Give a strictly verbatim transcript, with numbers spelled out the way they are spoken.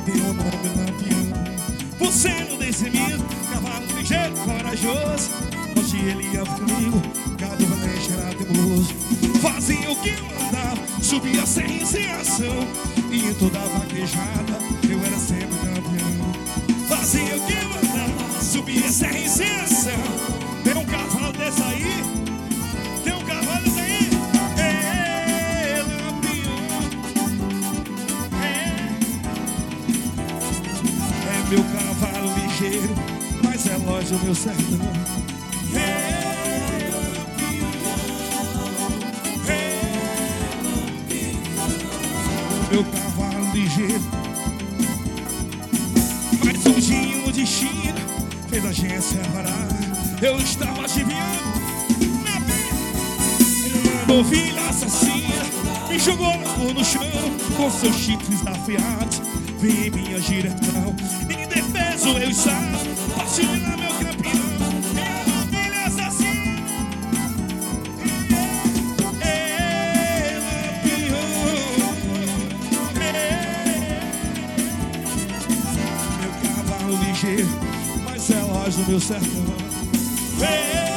tem o nome Lampião. Você não destemido, cavalo ligeiro, corajoso. Hoje ele ia comigo, gado valente era teimoso. Fazia o que eu mandava, subia sem ação. E em toda vaquejada eu era sempre campeão. Fazia o que eu mandava, subia sem ação. Tem um cavalo desse aí, tem um cavalo desse aí. É Lampião, é, é meu cavalo ligeiro, mas é longe do meu sertão. É Lampião, é Lampião, meu cavalo ligeiro. Mas um dia o destino fez a gente separar. Eu estava adivinhando na vida. Uma ovelha assassina me jogou no chão com seus chifres afiados. Vem em minha direção, indefeso eu estava, partilha meu campeão. Uma ovelha assassina, é Lampião, é meu cavalo ligeiro, mas é longe do meu sertão. Hey!